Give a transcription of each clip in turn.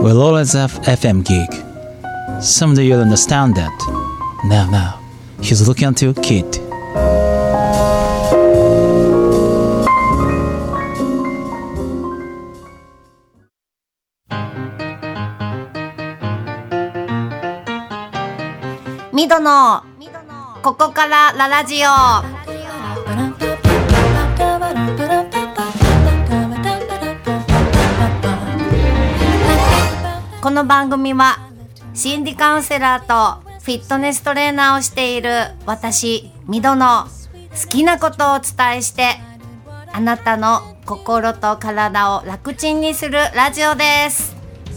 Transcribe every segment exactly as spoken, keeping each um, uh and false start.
We'll always have F M gig. Someday you'll understand that. Now, now, he's looking at you, kid. ミドのここからララジオ。この番組は心理カウンセラーとフィットネストレーナーをしている私ミドの好きなことをお伝えして、あなたの心と体を楽ちんにするラジオです。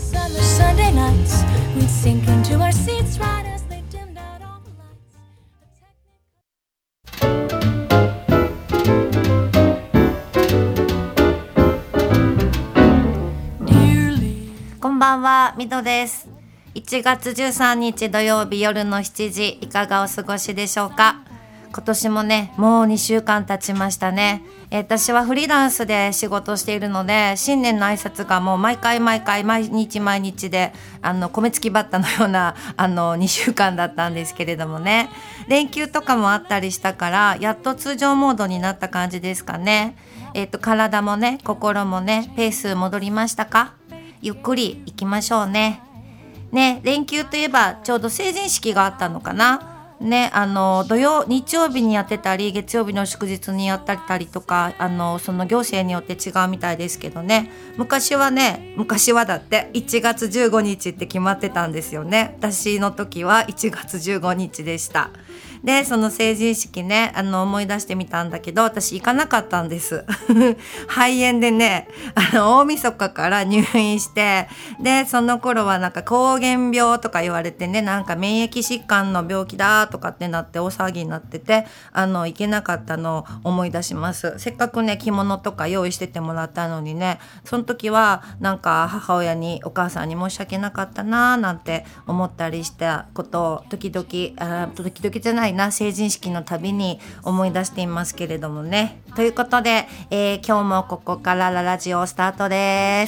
こんばんは、ミドです。いちがつじゅうさんにち土曜日夜のしちじ、いかがお過ごしでしょうか。今年もね、もうにしゅうかん経ちましたね。えー、私はフリーランスで仕事しているので、新年の挨拶がもう毎回毎回毎日毎日で、あの米付きバッタのようなあのにしゅうかんだったんですけれどもね、連休とかもあったりしたから、やっと通常モードになった感じですかね。えーと、体もね、心もね、ペース戻りましたか。ゆっくり行きましょうね。ね、連休といえばちょうど成人式があったのかな。ね、あの土曜日曜日にやってたり月曜日の祝日にやったりとか、あのその行政によって違うみたいですけどね。昔はね、昔はだっていちがつじゅうごにちって決まってたんですよね。私の時はいちがつじゅうごにちでした。で、その成人式ね、あの思い出してみたんだけど、私行かなかったんです肺炎でね、あの大晦日から入院して、でその頃はなんか膠原病とか言われてね、なんか免疫疾患の病気だとかってなって大騒ぎになってて、あの行けなかったのを思い出します。せっかくね、着物とか用意しててもらったのにね、その時はなんか母親に、お母さんに申し訳なかったななんて思ったりしたことを時々、あ時々じゃないな、成人式のたびに思い出していますけれどもね。ということで、えー、今日もここからララジオスタートです。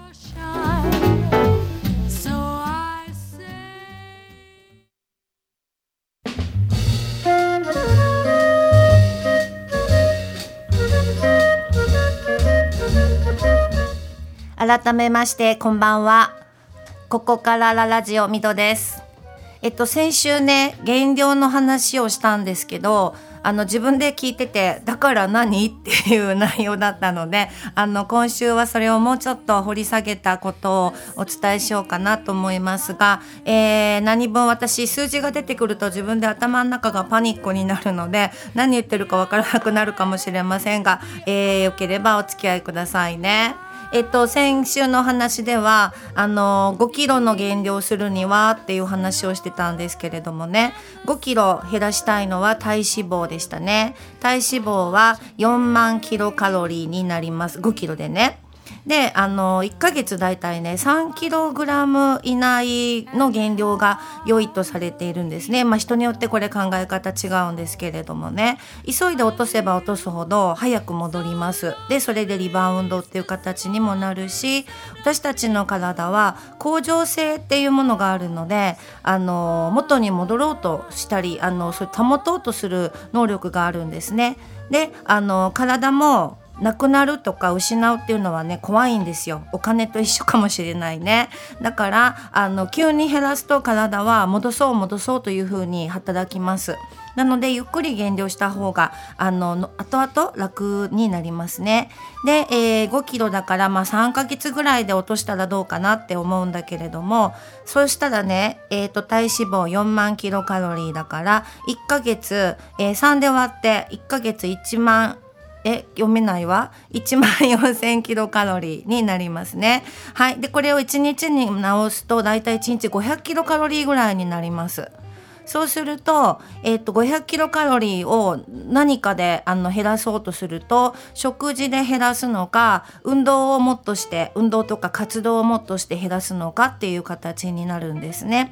改めましてこんばんは。ここからララジオミドです。えっと先週ね、減量の話をしたんですけど、あの自分で聞いてて、だから何っていう内容だったので、あの今週はそれをもうちょっと掘り下げたことをお伝えしようかなと思いますが、えー、何分私数字が出てくると自分で頭の中がパニックになるので、何言ってるかわからなくなるかもしれませんが、えー、よければお付き合いくださいね。えっと、先週の話ではあのごキロの減量するにはっていう話をしてたんですけれどもね、ごキロ減らしたいのは体脂肪でしたね。体脂肪はよんまんキロカロリーになります。ごキロでね。で、あのいっかげつだいたいねさんキログラム以内の減量が良いとされているんですね。まあ人によってこれ考え方違うんですけれどもね、急いで落とせば落とすほど早く戻ります。でそれでリバウンドっていう形にもなるし、私たちの体は恒常性っていうものがあるので、あの元に戻ろうとしたり、あのそれ保とうとする能力があるんですね。で、あの体もなくなるとか失うっていうのはね、怖いんですよ。お金と一緒かもしれないね。だからあの急に減らすと体は戻そう戻そうというふうに働きます。なのでゆっくり減量した方があの後々楽になりますね。で、えー、ごキロだから、まあ、さんかげつぐらいで落としたらどうかなって思うんだけれども、そうしたらね、えー、と体脂肪よんまんキロカロリーだからいっかげつ、えー、さんで割っていっかげついちまんえ読めないわいちまんよんせんキロカロリーになりますね。はい。でこれをいちにちに直すとだいたいいちにちごひゃくキロカロリーぐらいになります。そうすると、えー、とごひゃくキロカロリーを何かであの減らそうとすると、食事で減らすのか、運動をもっとして運動とか活動をもっとして減らすのかっていう形になるんですね。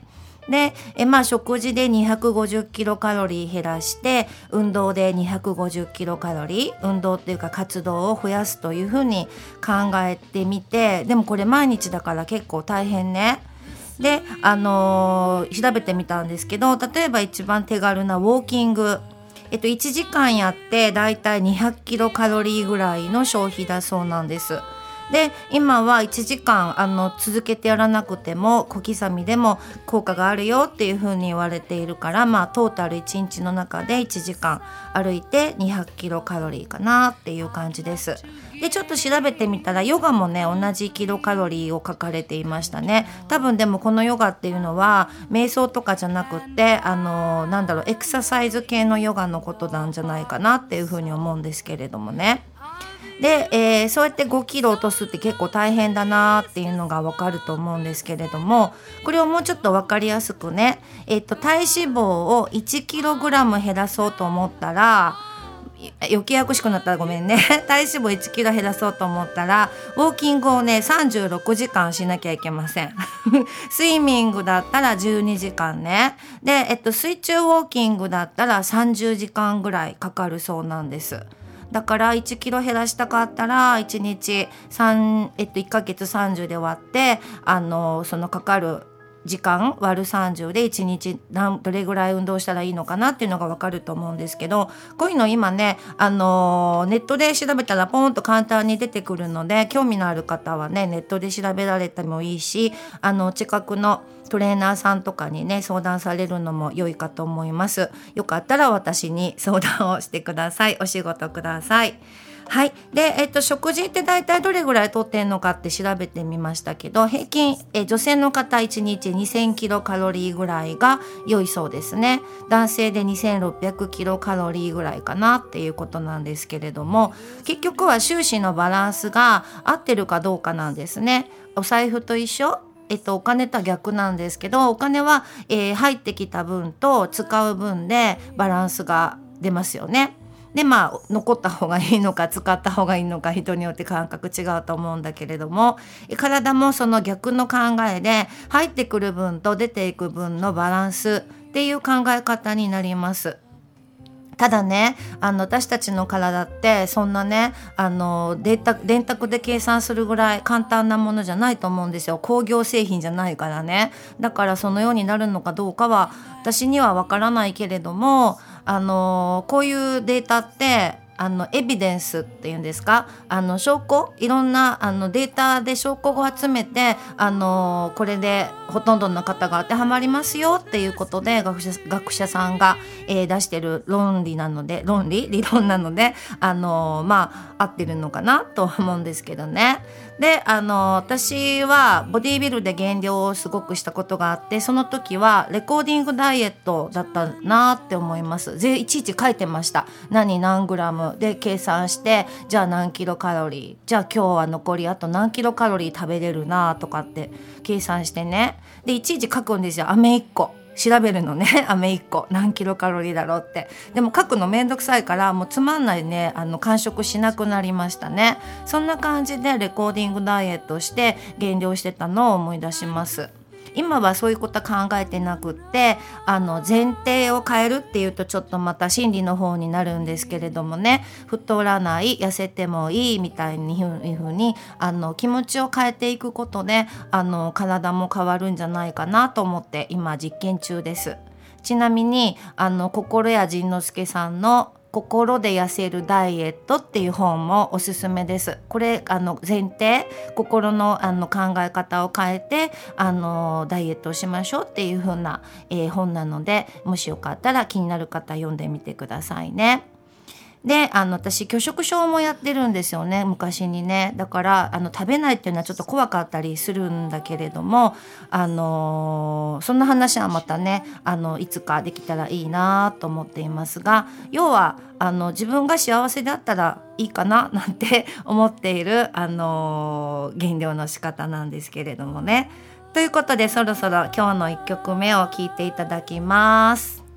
でえ、まあ、食事でにひゃくごじゅっキロカロリー減らして運動でにひゃくごじゅっキロカロリー運動っていうか活動を増やすというふうに考えてみて、でもこれ毎日だから結構大変ね。で、あのー、調べてみたんですけど、例えば一番手軽なウォーキング、えっと、いちじかんやってだいたいにひゃくキロカロリーぐらいの消費だそうなんです。で今はいちじかんあの続けてやらなくても小刻みでも効果があるよっていう風に言われているから、まあトータルいちにちの中でいちじかん歩いてにひゃくキロカロリーかなっていう感じです。でちょっと調べてみたらヨガもね同じキロカロリーを書かれていましたね。多分でもこのヨガっていうのは瞑想とかじゃなくってあのなんだろうエクササイズ系のヨガのことなんじゃないかなっていう風に思うんですけれどもね。で、えー、そうやってごキロ落とすって結構大変だなっていうのがわかると思うんですけれども、これをもうちょっとわかりやすくね、えーと、体脂肪をいちキログラム減らそうと思ったら、余計ややこしくなったらごめんね体脂肪いちキロ減らそうと思ったらウォーキングをねさんじゅうろくじかんしなきゃいけませんスイミングだったらじゅうにじかんね。で、えっと、水中ウォーキングだったらさんじゅうじかんぐらいかかるそうなんです。だからいちキロ減らしたかったらいちにちさん、えっと、いっかげつさんじゅうで割ってあのそのかかる時間割るさんじゅうでいちにち何どれぐらい運動したらいいのかなっていうのが分かると思うんですけど、こういうの今ねあのネットで調べたらポンと簡単に出てくるので興味のある方はねネットで調べられてもいいし、あの近くのトレーナーさんとかにね相談されるのも良いかと思います。よかったら私に相談をしてください。お仕事ください。はい。で、えっと、食事って大体どれぐらいとってんのかって調べてみましたけど、平均、え女性の方いちにちにせんキロカロリーぐらいが良いそうですね。男性でにせんろっぴゃくキロカロリーぐらいかなっていうことなんですけれども、結局は収支のバランスが合ってるかどうかなんですね。お財布と一緒えっと、お金とは逆なんですけど、お金は、えー、入ってきた分と使う分でバランスが出ますよね。でまあ残った方がいいのか使った方がいいのか人によって感覚違うと思うんだけれども、体もその逆の考えで入ってくる分と出ていく分のバランスっていう考え方になります。ただねあの私たちの体ってそんなねあの電卓、電卓で計算するぐらい簡単なものじゃないと思うんですよ。工業製品じゃないからね。だからそのようになるのかどうかは私にはわからないけれども、あのこういうデータってあのエビデンスっていうんですか、あの証拠いろんなあのデータで証拠を集めてあのこれでほとんどの方が当てはまりますよっていうことで学者、学者さんが、えー、出してる論理なので論理理論なのであのまあ合ってるのかなと思うんですけどね。であの私はボディービルで減量をすごくしたことがあって、その時はレコーディングダイエットだったなって思います。でいちいち書いてました。何何グラムで計算して、じゃあ何キロカロリー、じゃあ今日は残りあと何キロカロリー食べれるなとかって計算してね、でいちいち書くんですよ。飴いっこ調べるのね。飴いっこ何キロカロリーだろうって。でも書くのめんどくさいからもうつまんないねあの完食しなくなりましたね。そんな感じでレコーディングダイエットして減量してたのを思い出します。今はそういうことは考えてなくって、あの前提を変えるっていうとちょっとまた心理の方になるんですけれどもね、太らない痩せてもいいみたいにいうふうにあの気持ちを変えていくことであの体も変わるんじゃないかなと思って今実験中です。ちなみにあの心谷仁之助さんの心で痩せるダイエットっていう本もおすすめです。これあの前提心の、あの考え方を変えてあのダイエットをしましょうっていう風な、えー、本なので、もしよかったら気になる方読んでみてくださいね。であの私拒食症もやってるんですよね、昔にね。だからあの食べないっていうのはちょっと怖かったりするんだけれども、あのー、そんな話はまたねあのいつかできたらいいなと思っていますが、要はあの自分が幸せだったらいいかななんて思っている、あのー、減量の仕方なんですけれどもね。ということでそろそろ今日のいっきょくめを聴いていただきます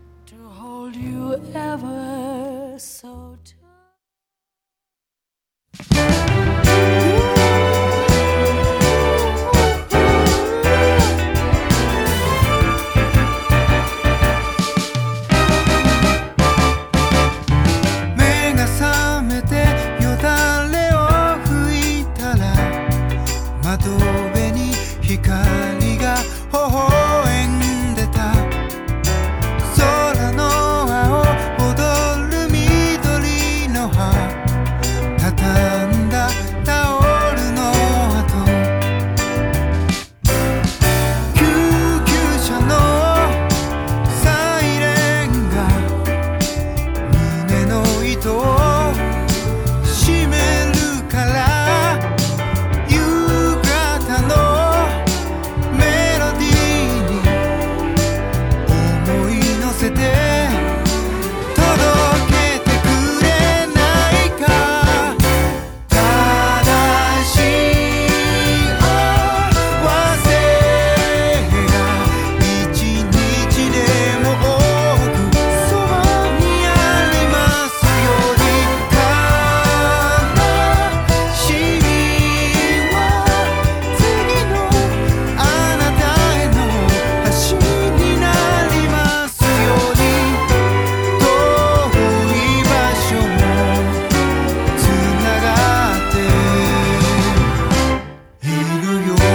。So 光が微笑んでた空の青踊る緑の葉畳んだタオルの跡救急車のサイレンが胸の糸を締めるから夕方のメロディーに思い乗せて届けてくれないか正しい合わせが一日でも多くそばにありますように悲しみは次のあなたへの橋になりますように遠い場所もつながっているよ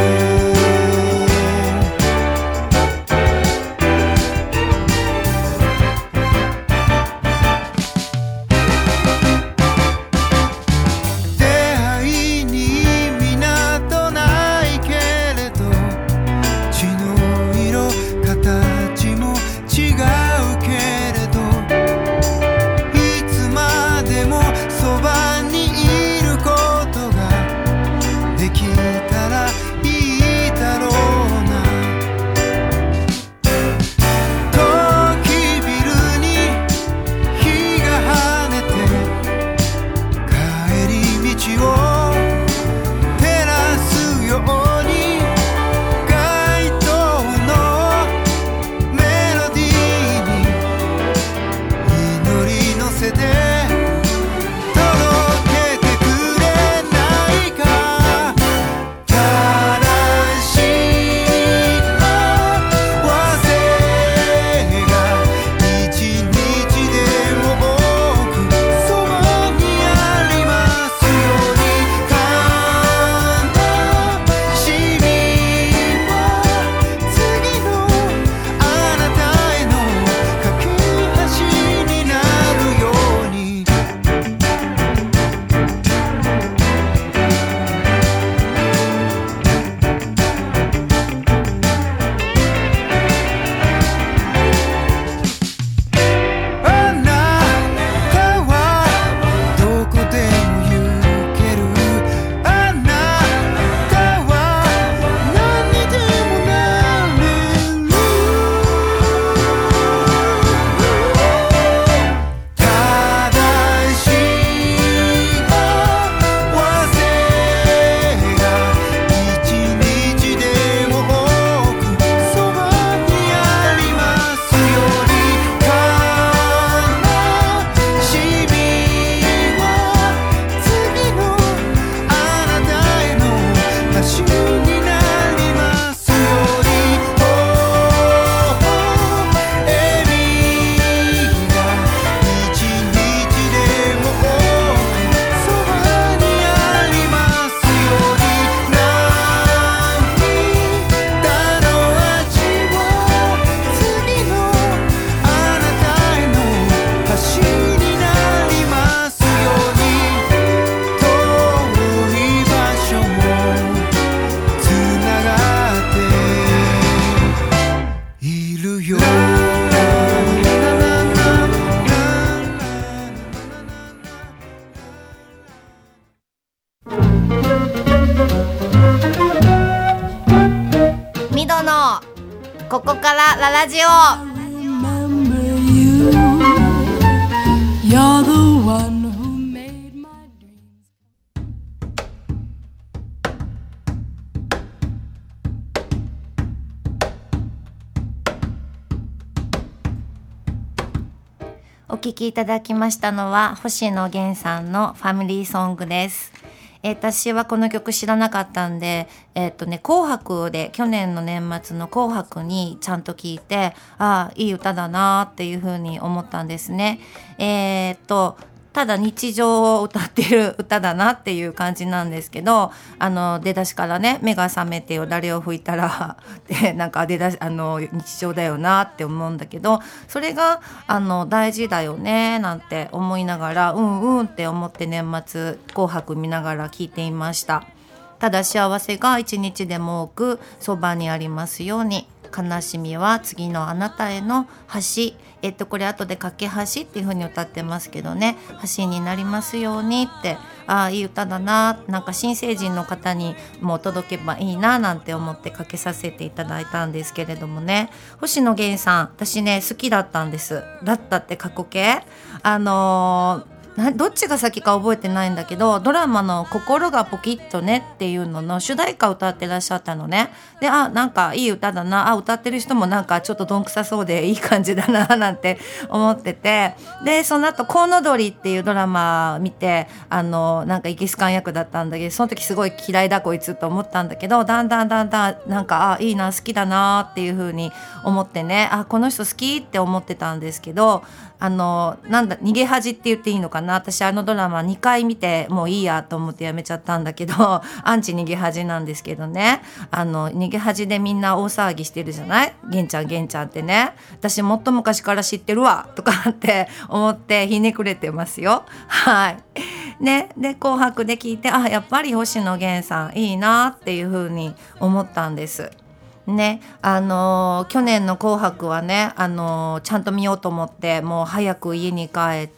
出会いに港ないけれど血の色形も違うけれどいつまでもそばにいることができたらいいだろうな時ビルに日が跳ねて帰り道を照らすように街灯のメロディーに祈り乗せて届けてくれないか正しい合わせが一日でも多くそばにありますように悲しみは次のあなたへの架け橋になるようにあなたはどこでも行けるあなたは何にでもなれる正しい合わせが一日でも多くそばにありますように悲しみは次のあなたへの橋になりますように微笑みが一日でも多くそばにありますように涙の味は次のあなたへの橋になりますように遠い場所もつながっているよミドのここからララジオ。 Remember you. You're the one who made my dreams. お聴きいただきましたのは星野源さんのファミリーソングです。えー、私はこの曲知らなかったんで、えーっとね、紅白で去年の年末の紅白にちゃんと聞いて、ああいい歌だなっていう風に思ったんですね。えーっとただ日常を歌ってる歌だなっていう感じなんですけど、あの出だしからね、目が覚めてよだれを拭いたらでなんか出だしあの日常だよなって思うんだけど、それがあの大事だよねなんて思いながら、うんうんって思って年末紅白見ながら聞いていました。ただ幸せが一日でも多くそばにありますように、悲しみは次のあなたへの橋、えっとこれ後で架け橋っていう風に歌ってますけどね、橋になりますようにって、ああいい歌だな、なんか新成人の方にも届けばいいななんて思ってかけさせていただいたんですけれどもね。星野源さん、私ね好きだったんです。だったって過去形、あのーなどっちが先か覚えてないんだけど、ドラマの心がポキッとねっていうのの主題歌を歌ってらっしゃったのね。で、あ、なんかいい歌だな、あ、歌ってる人もなんかちょっとどんくさそうでいい感じだななんて思ってて、でその後コウノドリっていうドラマ見て、あのなんかイギスカン役だったんだけど、その時すごい嫌いだこいつと思ったんだけど、だんだんだんだんなんか、あ、いいな、好きだなっていう風に思ってね、あ、この人好きって思ってたんですけど、あのなんだ逃げ恥って言っていいのかな、私あのドラマにかい見てもういいやと思ってやめちゃったんだけどアンチ逃げ恥なんですけどね、あの逃げ恥でみんな大騒ぎしてるじゃない、ゲンちゃんゲンちゃんってね、私もっと昔から知ってるわとかって思ってひねくれてますよ。はいね、で紅白で聞いて、あ、やっぱり星野源さんいいなっていう風に思ったんですね。あのー、去年の紅白はね、あのー、ちゃんと見ようと思ってもう早く家に帰って、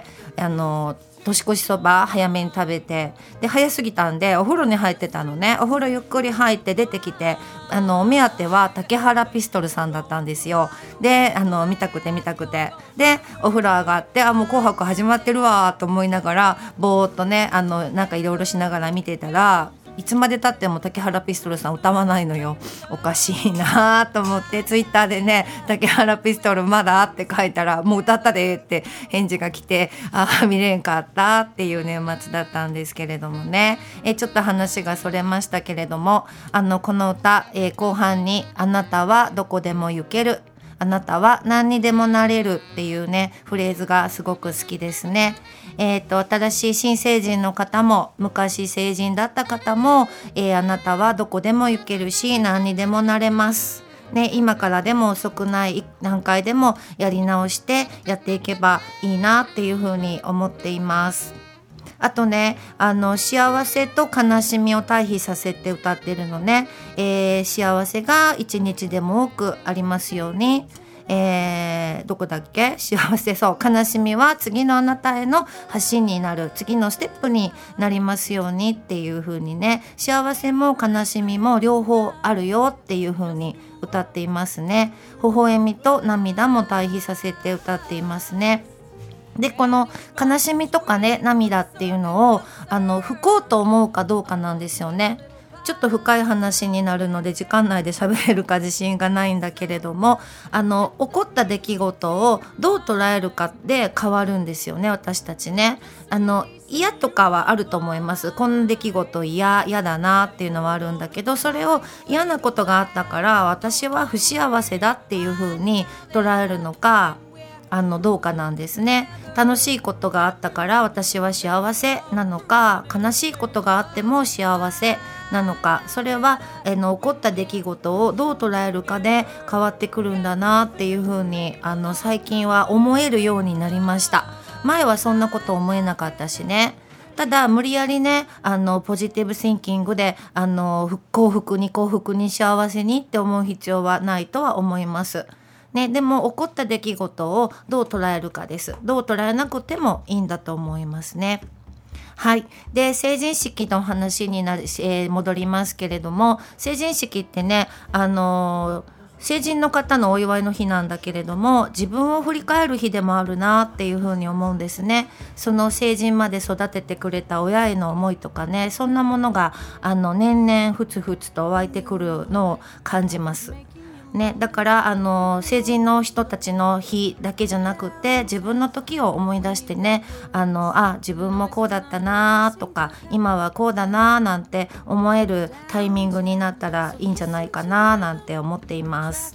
あのー、年越しそば早めに食べて、で早すぎたんでお風呂に入ってたのね。お風呂ゆっくり入って出てきて、あのお目当ては竹原ピストルさんだったんですよ。であの見たくて見たくてでお風呂上がって、あ、もう紅白始まってるわと思いながらぼーっとね、あのなんかいろいろしながら見てたら、いつまで経っても竹原ピストルさん歌わないのよ。おかしいなと思ってツイッターでね、竹原ピストルまだって書いたら、もう歌ったでって返事が来て、あ、見れんかったっていう年末だったんですけれどもね。えちょっと話がそれましたけれども、あのこの歌、え後半にあなたはどこでも行ける、あなたは何にでもなれるっていうねフレーズがすごく好きですね。えーと、新しい新成人の方も昔成人だった方も、えー、あなたはどこでも行けるし何にでもなれますね。今からでも遅くない、何回でもやり直してやっていけばいいなっていうふうに思っています。あとね、あの幸せと悲しみを対比させて歌ってるのね。えー、幸せが一日でも多くありますように、えー、どこだっけ、幸せ、そう、悲しみは次のあなたへの橋になる、次のステップになりますようにっていう風にね、幸せも悲しみも両方あるよっていう風に歌っていますね。微笑みと涙も対比させて歌っていますね。でこの悲しみとかね涙っていうのをあの不幸と思うかどうかなんですよね。ちょっと深い話になるので時間内で喋れるか自信がないんだけれども、あの起こった出来事をどう捉えるかで変わるんですよね、私たちね。あの嫌とかはあると思います。この出来事嫌嫌だなっていうのはあるんだけど、それを嫌なことがあったから私は不幸せだっていう風に捉えるのか、あのどうかなんですね。楽しいことがあったから私は幸せなのか、悲しいことがあっても幸せなのか、それはあの起こった出来事をどう捉えるかで変わってくるんだなっていうふうにあの最近は思えるようになりました。前はそんなこと思えなかったしね。ただ無理やりね、あのポジティブシンキングであの幸福に幸福に幸せにって思う必要はないとは思いますね。でも起こった出来事をどう捉えるかです。どう捉えなくてもいいんだと思いますね。はい。で、成人式の話になる、えー、戻りますけれども、成人式ってね、あのー、成人の方のお祝いの日なんだけれども、自分を振り返る日でもあるなっていうふうに思うんですね。その成人まで育ててくれた親への思いとかね、そんなものがあの年々ふつふつと湧いてくるのを感じますね。だからあの成人の人たちの日だけじゃなくて、自分の時を思い出してね、あのあ自分もこうだったなとか今はこうだななんて思えるタイミングになったらいいんじゃないかななんて思っています。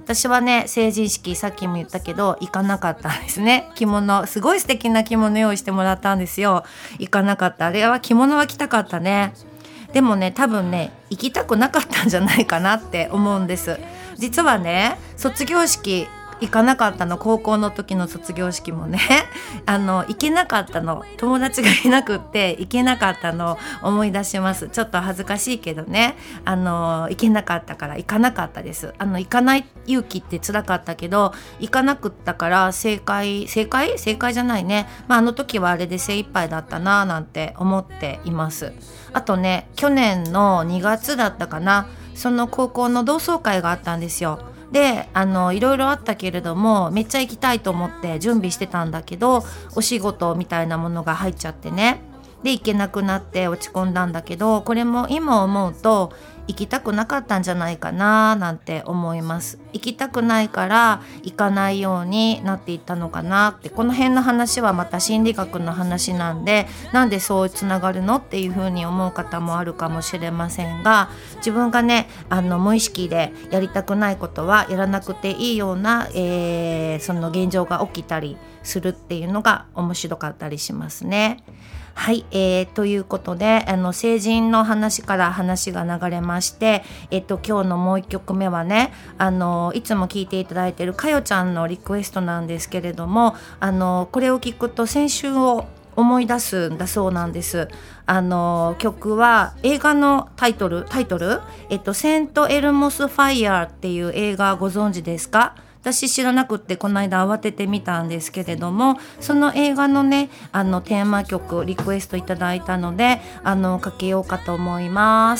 私はね成人式さっきも言ったけど行かなかったんですね。着物すごい素敵な着物用意してもらったんですよ。行かなかった。あれは着物は着たかったね。でもね多分ね行きたくなかったんじゃないかなって思うんです。実はね卒業式行かなかったの。高校の時の卒業式もねあの行けなかったの。友達がいなくって行けなかったのを思い出します。ちょっと恥ずかしいけどねあの行けなかったから行かなかったです。あの行かない勇気って辛かったけど行かなくったから正解正解正解じゃないね、まあ、あの時はあれで精一杯だったななんて思っています。あとね去年のにがつだったかな、その高校の同窓会があったんですよ。であのいろいろあったけれどもめっちゃ行きたいと思って準備してたんだけどお仕事みたいなものが入っちゃってね、で行けなくなって落ち込んだんだけど、これも今思うと行きたくなかったんじゃないかななんて思います。行きたくないから行かないようになっていったのかなって。この辺の話はまた心理学の話なんで、なんでそうつながるのっていう風に思う方もあるかもしれませんが、自分がねあの無意識でやりたくないことはやらなくていいような、えー、その現状が起きたりするっていうのが面白かったりしますね。はい、えー、ということであの成人の話から話が流れまして、えっと、今日のもう一曲目はねあのいつも聴いていただいているかよちゃんのリクエストなんですけれども、あのこれを聞くと先週を思い出すんだそうなんです。あの曲は映画のタイトルタイトル、えっと、セントエルモスファイヤーっていう映画ご存知ですか？私知らなくってこの間慌ててみたんですけれども、その映画のねあのテーマ曲リクエストいただいたのであのかけようかと思います。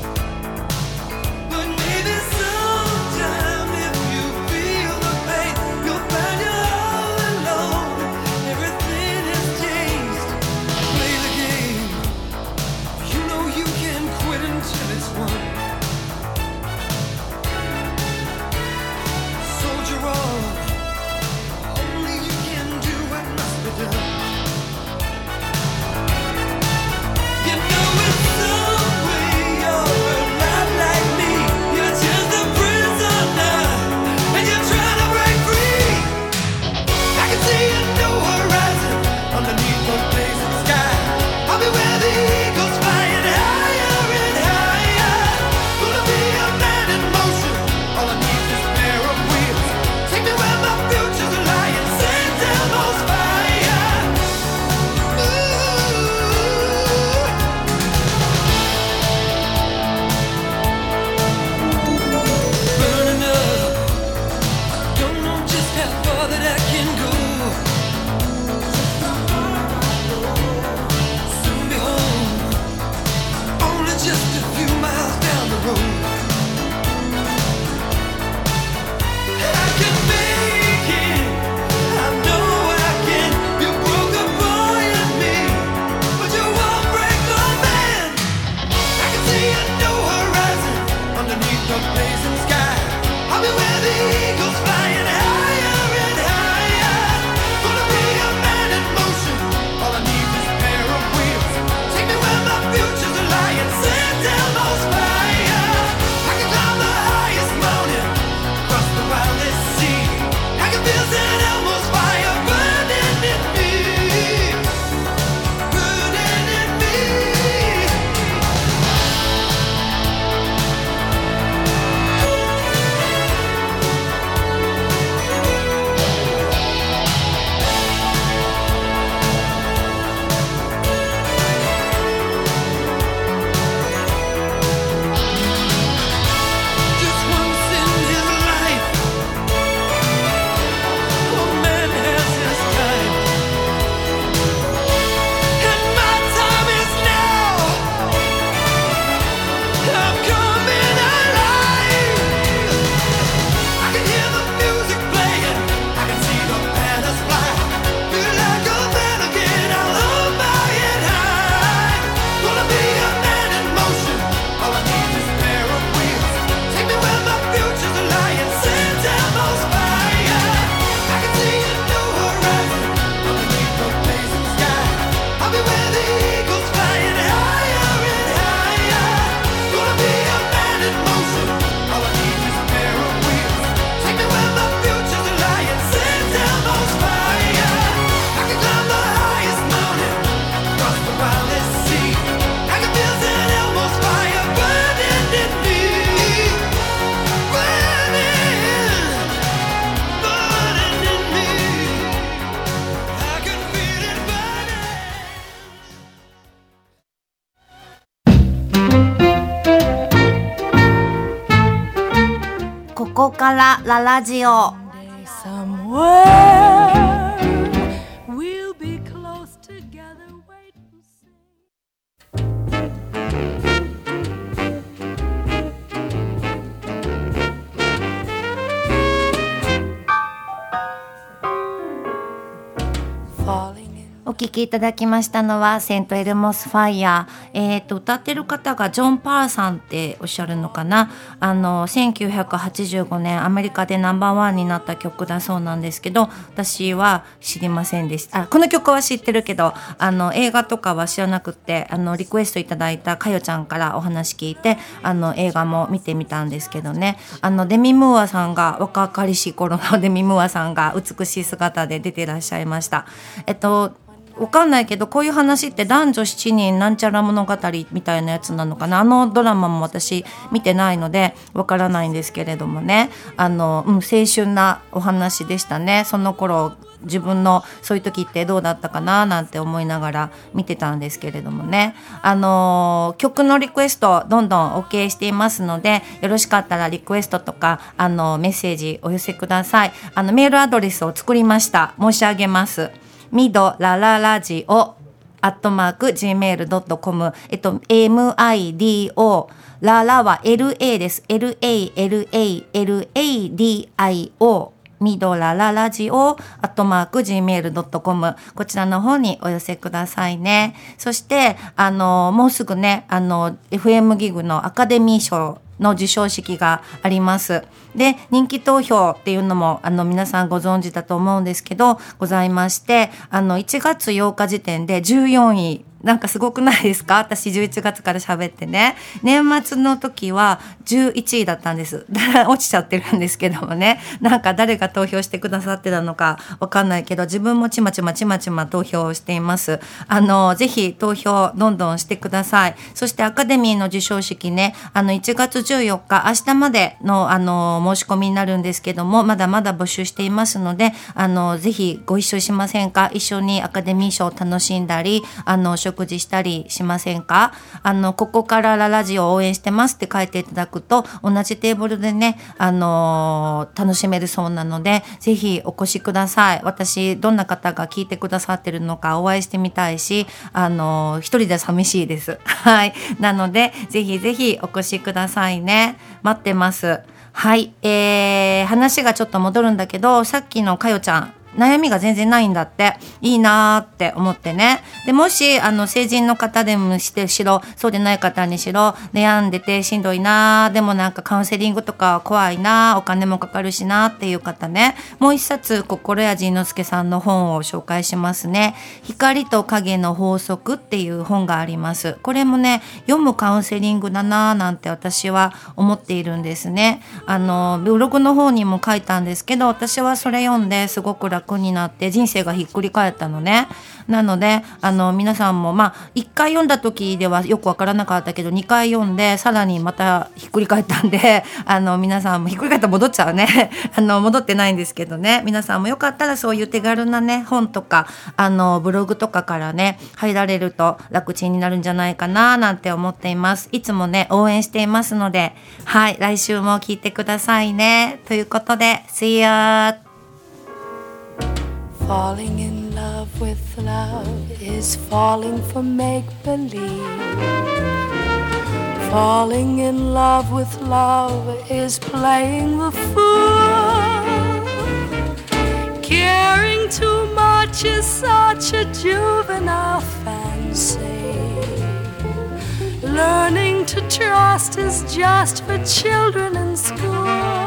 But maybe sometime if you feel the pain からララジオ。 Somewhere we'll be close together. Wait and see. Falling in. お聴きいただきましたのはセントエルモスファイヤー、えー、と歌ってる方がジョン・パーさんっておっしゃるのかな。あのせんきゅうひゃくはちじゅうごねんアメリカでナンバーワンになった曲だそうなんですけど、私は知りませんでした。あ、この曲は知ってるけどあの映画とかは知らなくって、あのリクエストいただいたかよちゃんからお話聞いて、あの映画も見てみたんですけどね、あのデミ・ムーアさんが、若かりしい頃のデミ・ムーアさんが美しい姿で出てらっしゃいました。えっとわかんないけど、こういう話って男女しちにんなんちゃら物語みたいなやつなのかな。あのドラマも私見てないのでわからないんですけれどもね、あの、うん、青春なお話でしたね。その頃自分のそういう時ってどうだったかななんて思いながら見てたんですけれどもね、あの曲のリクエストどんどん OK していますので、よろしかったらリクエストとかあのメッセージお寄せください。あのメールアドレスを作りました。申し上げます。ミドラララジオアットマーク ジーメールドットコム、 えっと エムアイディーオー ララは エルエー です。 エルエーエルエーエルエーディーアイオー、 ミドラララジオアットマーク ジーメールドットコム、 こちらの方にお寄せくださいね。そしてあのもうすぐね、あの エフエム ギグのアカデミー賞の授賞式があります。で、人気投票っていうのもあの皆さんご存知だと思うんですけどございまして、あのいちがつようか時点でじゅうよんい、なんかすごくないですか？私じゅういちがつから喋ってね、年末の時はじゅういちいだったんです。だから落ちちゃってるんですけどもね、なんか誰が投票してくださってたのかわかんないけど、自分もちまちまちまちま投票をしています。あのぜひ投票どんどんしてください。そしてアカデミーの授賞式ね、あのいちがつじゅうよっか、明日までのあの申し込みになるんですけども、まだまだ募集していますので、あのぜひご一緒しませんか？一緒にアカデミー賞を楽しんだり、あの食事したりしませんか？あのここからララジオを応援してますって書いていただくと、同じテーブルでね、あのー、楽しめるそうなので、ぜひお越しください。私どんな方が聞いてくださってるのかお会いしてみたいし、あのー、一人で寂しいですはい、なのでぜひぜひお越しくださいね。待ってます。はい、えー、話がちょっと戻るんだけど、さっきのかよちゃん悩みが全然ないんだって。いいなーって思ってね。で、もしあの成人の方でもしてしろ、そうでない方にしろ、悩んでてしんどいなー、でもなんかカウンセリングとか怖いなー、お金もかかるしなーっていう方ね、もう一冊心谷仁之助さんの本を紹介しますね。光と影の法則っていう本があります。これもね、読むカウンセリングだなーなんて私は思っているんですね。あのブログの方にも書いたんですけど、私はそれ読んですごく楽になって人生がひっくり返ったのね。なのであの皆さんもまあいっかい読んだ時ではよくわからなかったけど、にかい読んでさらにまたひっくり返ったんで、あの皆さんもひっくり返ったら戻っちゃうねあの戻ってないんですけどね、皆さんもよかったらそういう手軽なね本とかあのブログとかからね入られると楽ちんになるんじゃないかななんて思っています。いつもね応援していますので、はい、来週も聞いてくださいね。ということで See ya。Falling in love with love is falling for make-believe. Falling in love with love is playing the fool. Caring too much is such a juvenile fancy. Learning to trust is just for children in school.